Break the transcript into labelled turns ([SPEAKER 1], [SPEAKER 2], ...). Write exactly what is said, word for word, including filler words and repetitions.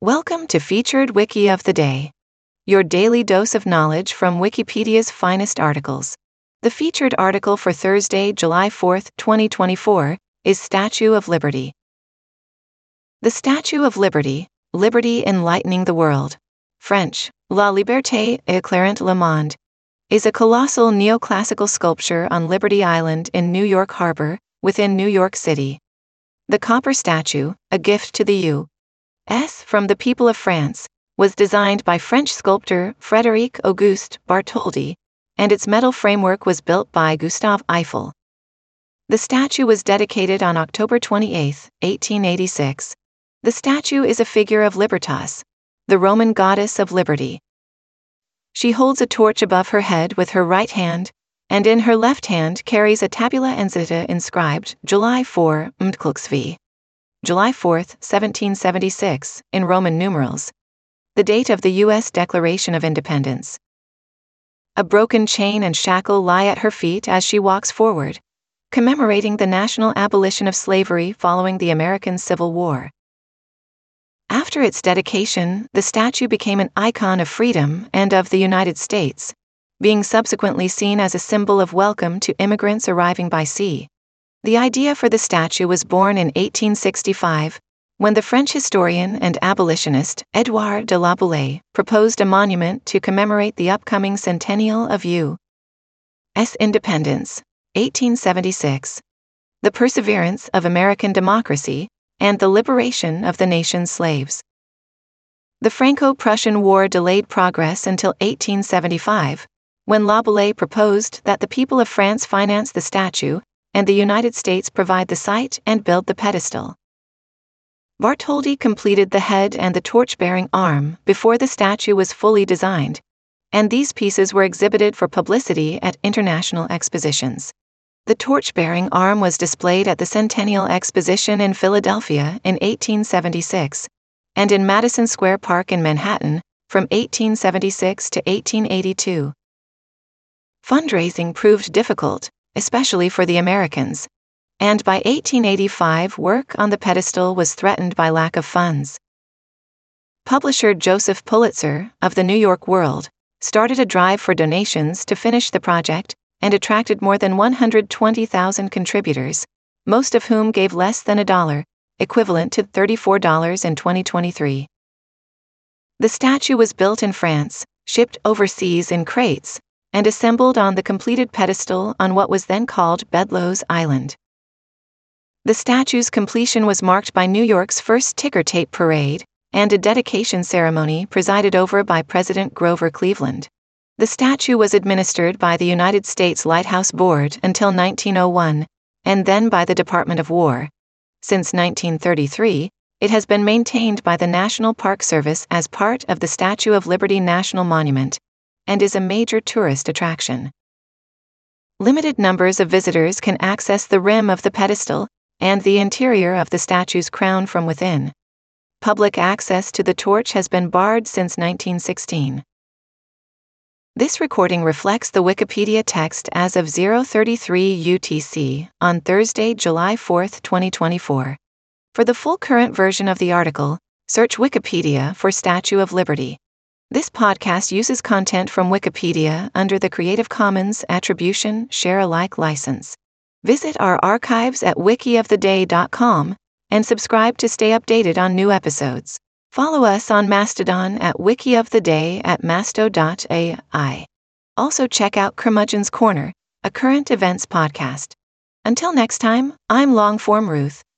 [SPEAKER 1] Welcome to Featured Wiki of the Day, your daily dose of knowledge from Wikipedia's finest articles. The featured article for Thursday, July fourth, twenty twenty-four, is Statue of Liberty. The Statue of Liberty, Liberty Enlightening the World, French, La Liberté éclairant le monde, is a colossal neoclassical sculpture on Liberty Island in New York Harbor, within New York City. The copper statue, a gift to the U S from the people of France, was designed by French sculptor Frédéric Auguste Bartholdi, and its metal framework was built by Gustave Eiffel. The statue was dedicated on October twenty-eighth, eighteen eighty-six. The statue is a figure of Libertas, the Roman goddess of liberty. She holds a torch above her head with her right hand, and in her left hand carries a tabula enzita inscribed July fourth, Mtklxvi. July fourth, seventeen seventy-six, in Roman numerals, the date of the U S Declaration of Independence. A broken chain and shackle lie at her feet as she walks forward, commemorating the national abolition of slavery following the American Civil War. After its dedication, the statue became an icon of freedom and of the United States, being subsequently seen as a symbol of welcome to immigrants arriving by sea. The idea for the statue was born in eighteen sixty-five, when the French historian and abolitionist Édouard de La Boulaye proposed a monument to commemorate the upcoming centennial of U S independence, eighteen seventy-six, the perseverance of American democracy, and the liberation of the nation's slaves. The Franco-Prussian War delayed progress until eighteen seventy-five, when La Boulaye proposed that the people of France finance the statue, and the United States provide the site and build the pedestal. Bartholdi completed the head and the torch-bearing arm before the statue was fully designed, and these pieces were exhibited for publicity at international expositions. The torch-bearing arm was displayed at the Centennial Exposition in Philadelphia in eighteen seventy-six, and in Madison Square Park in Manhattan from eighteen seventy-six to eighteen eighty-two. Fundraising proved difficult, especially for the Americans, and by eighteen eighty-five work on the pedestal was threatened by lack of funds. Publisher Joseph Pulitzer, of the New York World, started a drive for donations to finish the project, and attracted more than one hundred twenty thousand contributors, most of whom gave less than a dollar, equivalent to thirty-four dollars in twenty twenty-three. The statue was built in France, shipped overseas in crates, and assembled on the completed pedestal on what was then called Bedloes Island. The statue's completion was marked by New York's first ticker tape parade, and a dedication ceremony presided over by President Grover Cleveland. The statue was administered by the United States Lighthouse Board until nineteen oh one, and then by the Department of War. Since nineteen thirty-three, it has been maintained by the National Park Service as part of the Statue of Liberty National Monument, and is a major tourist attraction. Limited numbers of visitors can access the rim of the pedestal and the interior of the statue's crown from within. Public access to the torch has been barred since nineteen sixteen. This recording reflects the Wikipedia text as of zero thirty-three U T C on Thursday, July fourth, twenty twenty-four. For the full current version of the article, search Wikipedia for Statue of Liberty. This podcast uses content from Wikipedia under the Creative Commons Attribution Share Alike license. Visit our archives at wiki of the day dot com and subscribe to stay updated on new episodes. Follow us on Mastodon at wikioftheday at masto dot A I. Also check out Curmudgeon's Corner, a current events podcast. Until next time, I'm Longform Ruth.